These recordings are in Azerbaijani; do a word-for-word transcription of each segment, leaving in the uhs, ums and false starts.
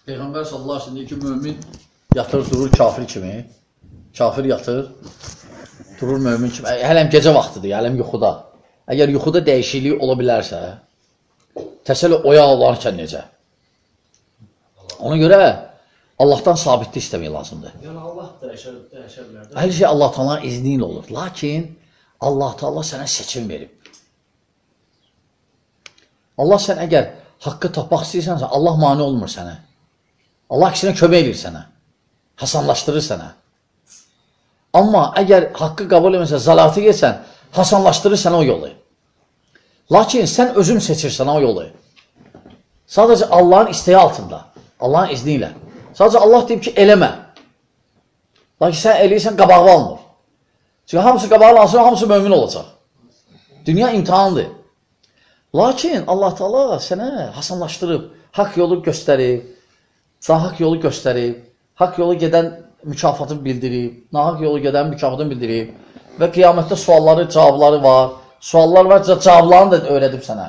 Peyğəmbər sallallahu əleyhi və səlləm deyir ki, mömin yatır, durur kafir kimi. Kafir yatır, durur mömin kimi. Hələm gecə vaxtıdır, hələm yuxuda. Əgər yuxuda dəyişiklik ola bilərsə, təsəlli oyaq olarkən necə? Ona görə Allahdan sabitlik istəmək lazımdır. Yəni Allah dəyişə, dəyişə bilər. Hər şey Allah Taala'nın izni ilə olur. Lakin Allah Taala sənə seçim verib. Allah sən əgər haqqı tapmaq istəyirsənsə, Allah mane olmur sənə. Allah əksinə kömək edir sənə. Hasanlaşdırır sənə. Amma əgər haqqı qəbul etməsən, zəlatı getsən, hasanlaşdırır sənə o yolu. Lakin sən özün seçirsən o yolu. Sadəcə Allahın istəyi altında, Allahın izni ilə. Sadəcə Allah deyib ki, eləmə. Lakin sən eləyirsən, qabağı almır. Çünki hamısı qabağı alsın, hamısı mömin olacaq. Dünya imtihandır. Lakin Allah Taala sənə hasanlaşdırıb, haqq yolu göstərib, haqq yolu göstərib, haqq yolu gedən mükafatını bildirib, nahaq yolu gedən mükafatını bildirib və qiyamətdə sualları, cavabları var. Suallar var, cavablarını da öyrədib sənə.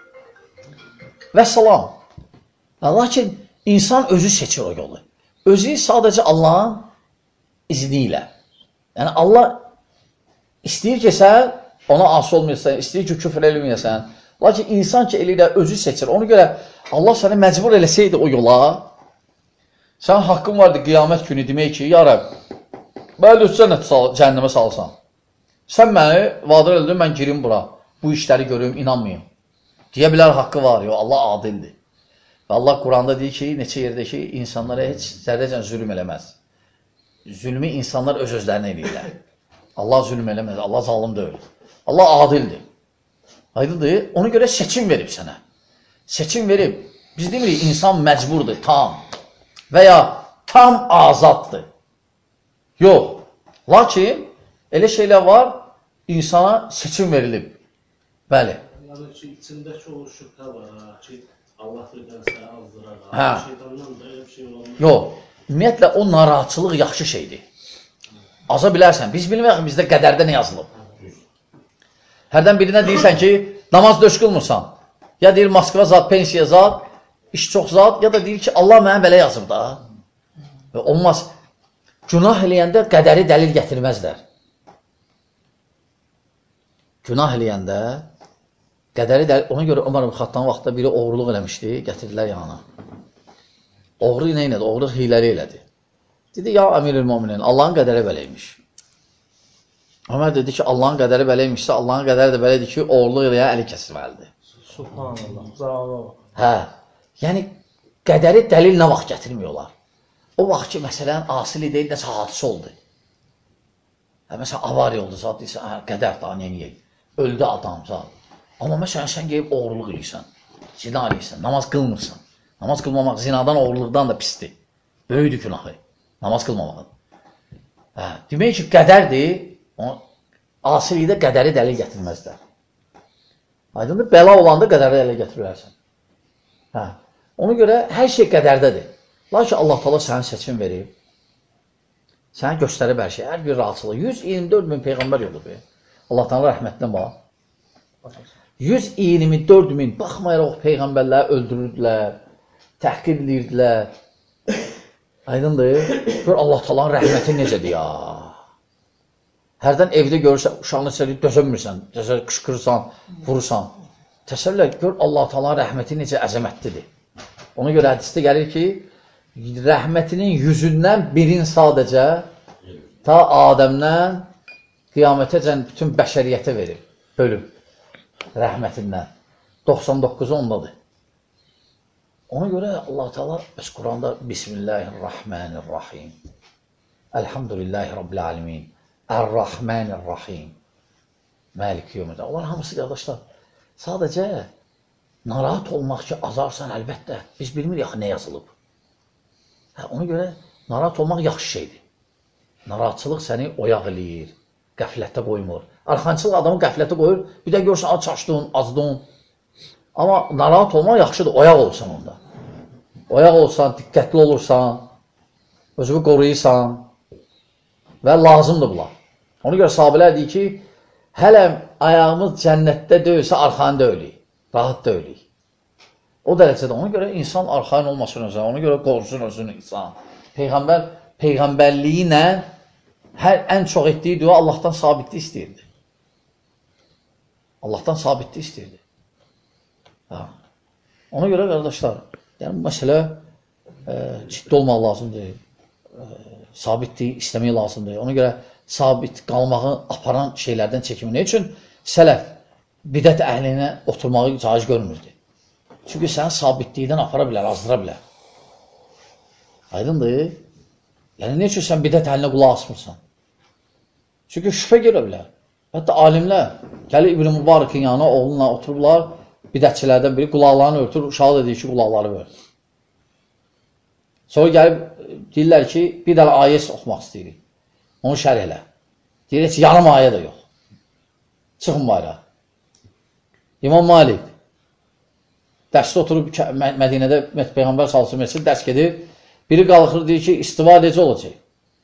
Və salam. Lakin insan özü seçir o yolu. Özü sadəcə Allahın izni ilə. Yəni Allah istəyir ki, sən ona asi olmayasan, istəyir ki, küfr eləməyəsən. Lakin insan ki, eli ilə özü seçir. Ona görə Allah səni məcbur eləsəydi o yola, sən haqqın vardı qiyamət günü demək ki, ya Rəbb, mənə lütfən cəhənnəmə salsan. Sən məni vadir öldün, mən girim bura. Bu işləri görüm, inanmayayım. Deyə bilər haqqı var, yox, Allah adildir. Və Allah Quranda deyir ki, neçə yerdə ki, insanlara heç zərrəcən zülm eləməz. Zülmü insanlar öz özlərinə eləyirlər. Allah zülm eləməz, Allah zalim deyil. Allah adildir. Aydındır, ona görə seçim verib sənə. Seçim verib. Biz demirik, insan məcburdur, tam. Və ya tam azaddır. Yox. Lakin, elə şeylər var, insana seçim verilib. Bəli. Yəni ki, içindəki o şübhə var ki, Allah birdən sənə azdırar. Hə. Şeytandan da elə bir şey olmaz. Yox. Ümumiyyətlə, o narahatçılıq yaxşı şeydir. Aza bilərsən. Biz bilməyək ki, bizdə qədərdə nə yazılıb. Hərdən birinə deyirsən ki, namaz döş qılmırsan. Ya deyir, Moskva zat, pensiya zat, iş çox zat, ya da deyir ki, Allah mənə belə yazıb da. Və olmaz. Günah eləyəndə qədəri dəlil gətirməzlər. Günah eləyəndə qədəri dəlil, ona görə Ömər ibn Xattabın vaxtında biri oğurluq eləmişdi, gətirdilər yanına. Oğru nə elədi? Oğru hiləri elədi. Dedi, ya Əmirül-Müminin, Allahın qədəri beləymiş. Ömər dedi ki, Allahın qədəri beləymişsə, Allahın qədəri də belədir ki, oğurluq eləyən əli kəsilməlidir. Subhanallah, bravo. Hə, yəni qədəri dəlil nə vaxt gətirmiyorlar? O vaxt ki, məsələn, asili deyil, nəsə hadisə oldu. Hə, məsələn, avariya oldu, zat deyirsən, hə, qədər daha neyəyək, öldü adam, zat. Amma məsələn, sən gəlib oğurluq eləyirsən, zina eləyirsən, namaz qılmırsan. Namaz qılmamaq zinadan, oğurluqdan da pisdir. Böyüdür günahı, namaz qılmamaqdır. Hə, demək ki, qədərdir, asilikdə qədəri dəlil gətirməzlər. Aydındır, bəla olanda qədəri dəlil gətirirlərsən. Hə, ona görə hər şey qədərdədir. Lakin Allah Taala sənə seçim verib, sənə göstərib hər şey, hər bir rahatsızlıq. yüz iyirmi dörd min Peyğəmbər yolub. Allah Taala rəhmətindən bax. yüz iyirmi dörd min, baxmayaraq Peyğəmbərləri öldürürdülər, təhqir edirdilər. Aydındır, gör Allah Taala'nın rəhməti necədir ya. Hərdən evdə görürsən, uşağını istəyir, dözünmürsən, qışqırırsan, vurursan. Təsəvvürlə, gör Allah Taala'nın rəhməti necə əzəmətlidir. Ona görə hədisdə gəlir ki, rəhmətinin yüzündən birin sadəcə ta Adəmdən qiyamətəcən bütün bəşəriyyətə verib, bölüb rəhmətindən. doxsan doqquzu ondadır. Ona görə Allah Taala öz Quranda Bismillahirrahmanirrahim. Elhamdülillahi Rabbil alemin. Ər-Rahmanir-Rahim. Məlik yevmiddin. Onlar hamısı qardaşlar. Sadəcə narahat olmaq ki, azarsan əlbəttə. Biz bilmirik axı nə yazılıb. Hə, ona görə narahat olmaq yaxşı şeydir. Narahatçılıq səni oyaq eləyir, qəflətdə qoymur. Arxançılıq adamı qəflətdə qoyur, bir də görürsən, çaşdın, azdın. Amma narahat olmaq yaxşıdır, oyaq olsan onda. Oyaq olsan, diqqətli olursan, özünü qoruyursan və lazımdır bunlar. Ona görə sahabələr deyir ki, hələm ayağımız cənnətdə deyilsə, arxanda ölük, rahat da ölük. O dərəcədə ona görə insan arxain olmasın özünə, ona görə qorusun özünü insan. Peyğəmbər Peyğəmbərliyi ilə hər ən çox etdiyi dua Allahdan sabitlik istəyirdi. Allahdan sabitlik istəyirdi. Ha. Ona görə qardaşlar, yəni bu məsələ e, ciddi olmaq lazımdır. E, sabitlik istəmək lazımdır. Ona görə sabit qalmağı aparan şeylərdən çəkimin. Ne üçün? Sələf bidət əhlinə oturmağı caiz görmürdü. Çünki səni sabitlikdən apara bilər, azdıra bilər. Aydındır. Yəni, ne üçün sən bidət əhlinə qulaq asmırsan? Çünki şübhə görə bilər. Hətta alimlər gəlir İbn-i Mübarəkin yanına, oğlunla oturublar, bidətçilərdən biri qulaqlarını örtür, uşağı da deyir ki, qulaqları örtür. Sonra gəlib deyirlər ki, bir dənə ayə oxumaq istəyirik. Onu şərh elə. Deyir ki, yarım ayə də yox. Çıxın bayrağa. İmam Malik dərsdə oturub Mədinədə Peyğəmbər sallallahu əleyhi və səlləm dərs gedir. Biri qalxır deyir ki, istiva necə olacaq?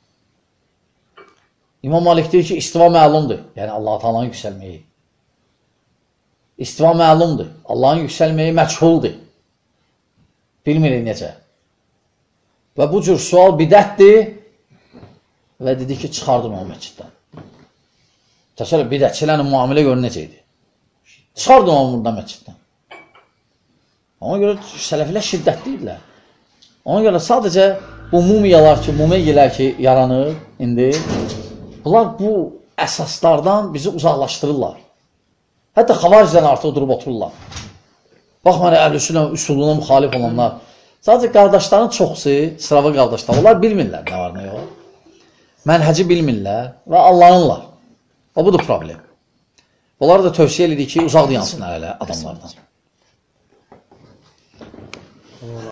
İmam Malik deyir ki, istiva məlumdur. Yəni Allah Taala'nın yüksəlməyi. İstiva məlumdur. Allahın yüksəlməyi məchuldur. Bilmirik necə. Və bu cür sual bidətdir və dedi ki, çıxardın o məsciddən. Təsəvvür, bidətçilərlə müamilə görün necə idi. Çıxardın onu buradan məsciddən. Ona görə sələfilər şiddətli idilər. Ona görə sadəcə bu mumiyalar ki, mumiyələr ki, yaranır indi, bunlar bu əsaslardan bizi uzaqlaşdırırlar. Hətta xavaricdən artıq durub otururlar. Baxmayın, əhl-i-sünnə üsuluna müxalif olanlar. Sadəcə qardaşların çoxsu, sırava qardaşlar, onlar bilmirlər nə var, nə yox. Mənhəci bilmirlər və Allahınlar. O, budur problem. Onlara da tövsiyə edirik ki, uzaq yansınlar elə adamlardan.